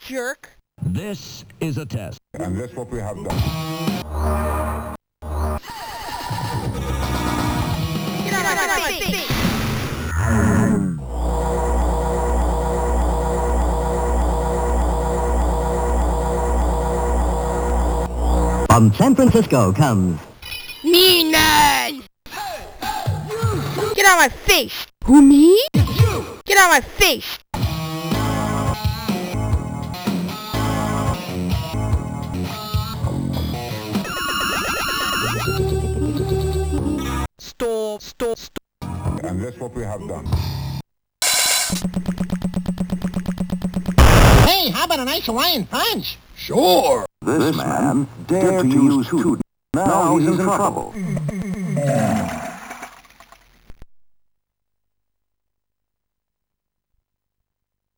jerk. This is a test. And that's what we have done. Get out of my face! From San Francisco comes... Mean man! Get out of my face! Who, me? Get out of my face! Stop. And that's what we have done. Hey, how about a nice Hawaiian punch? Sure. This man dared to use two. Now he's in trouble.